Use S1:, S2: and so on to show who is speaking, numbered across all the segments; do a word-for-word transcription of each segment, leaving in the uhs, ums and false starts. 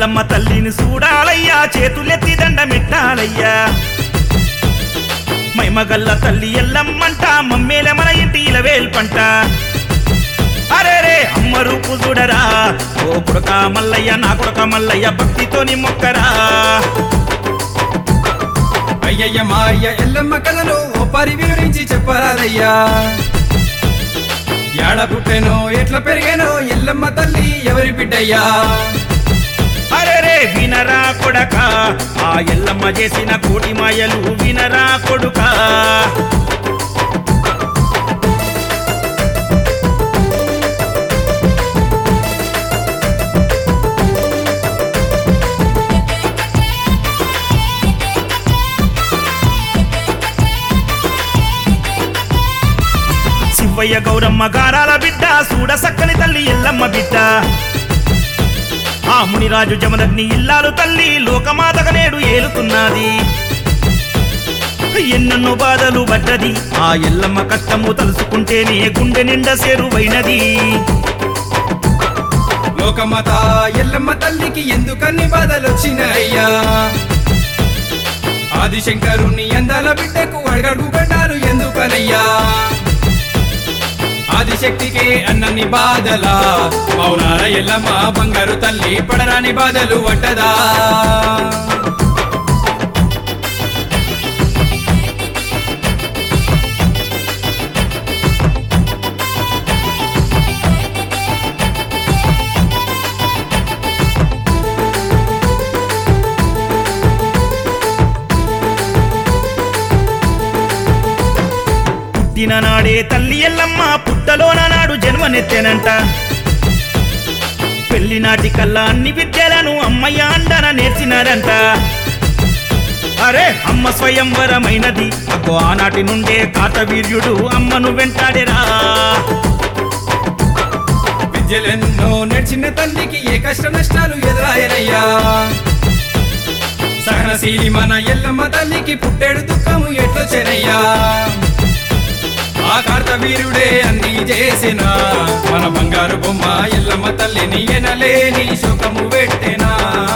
S1: ఎల్లమ్మ తల్లిని చూడాలయ్యా, చేతులెత్తి దండమెట్టాలయ్యా. మైమగల్ల తల్లి ఎల్లమ్మంట, మమ్మేలే మన ఇంటి ఇలవేల్పంట. అరే రే అమ్మ రూపు చూడరా, ఓ కొడుక మల్లయ్య నా కొడుక మల్లయ్య, భక్తితోని మొక్కరా.
S2: అయ్యయ్య మాయ్య ఎల్లమ్మ కథను ఓ పరి వివరించి చెప్పరాదయ్యా. ఏడ పుట్టెనో ఎట్లా పెరిగానో ఎల్లమ్మ తల్లి ఎవరి బిడ్డయ్యా.
S1: అరే రే వినరా కొడక, ఆ ఎల్లమ్మ చేసిన కోటి మాయలు వినరా కొడుక. శివయ్య గౌరమ్మ గారాల బిడ్డ, చూడ సక్కని తల్లి ఎల్లమ్మ బిడ్డ. ఆ మునిరాజు జమదగ్ని ఇల్లాలు తల్లి, లోకమాతక నేడు ఏలుతున్నది. ఎన్నెన్నో బాధలు పడ్డది, ఆ ఎల్లమ్మ కష్టము తలుసుకుంటేనే గుండె నిండా సేరువైనది.
S2: లోకమాత ఎల్లమ్మ తల్లికి ఎందుకన్ని బాధలు వచ్చినాయ్యా. ఆదిశంకరుని అందాల బిడ్డకు అడగడు గడ్డాలు ఎందుకనయ్యా. ఆదిశక్తికే అన్నన్ని బాధలా, మౌనాల ఎల్లమ్మ బంగారు తల్లి పడరాని బాధలు పడ్డదా.
S1: పుట్టిన నాడే తల్లి ఎల్లమ్మ పుట్టలోన నాడు జన్మనెత్తెనంట. పెళ్లి నాటి కల్లా అన్ని విద్యలను అమ్మయ్య అండన నేర్చినారంట. అరే అమ్మ స్వయంవరమైనది, అగ్గో ఆనాటి నుండే కాటవీర్యుడు అమ్మను వెంటాడేరా.
S2: విద్యలెన్నో నేర్చిన తల్లికి ఏ కష్ట నష్టాలు ఎదురాయనయ్యా. సహనశీలి మన ఎల్లమ్మ తల్లికి పుట్టేడు దుఃఖము ఎట్లొచ్చెనయ్యా. ఆ కార్తవీరుడే అన్ని చేసిన మన బంగారు బొమ్మ ఎల్లమ్మ తల్లిని ఎనలేని శోకము పెట్టెనా.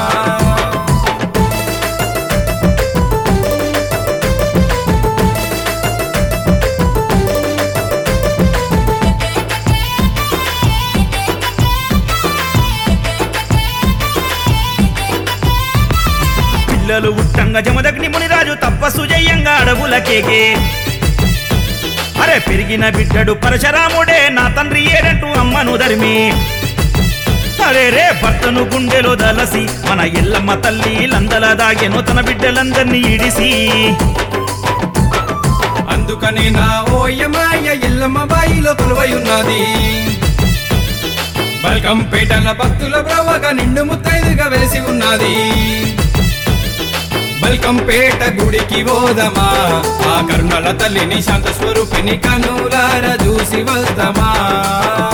S1: పిల్లలు ఉట్టంగా జమదగ్ని మునిరాజు తపస్సు జయంగా అడవులకేగే. అరే పెరిగిన బిడ్డడు పరశురాముడే, నా తండ్రి ఏడంటూ అమ్మను ధర్మి. అరే రే భర్తను గుండెలో దలసి, మన ఎల్లమ్మ తల్లి లందల దాగెను తన బిడ్డలందరినీ ఇడిసి.
S2: అందుకని నా ఓయమాయ ఎల్లమ్మ బాయిలో కొలువై ఉన్నది. బల్కంపేటల భక్తుల బ్రవగా నిండు ముత్తైదుగా వెలిసి ఉన్నది. బల్కంపేట గుడికి పోదమా, ఆ కరుణల తల్లిని శాంత స్వరూపిని కనులార చూసి వద్దామా.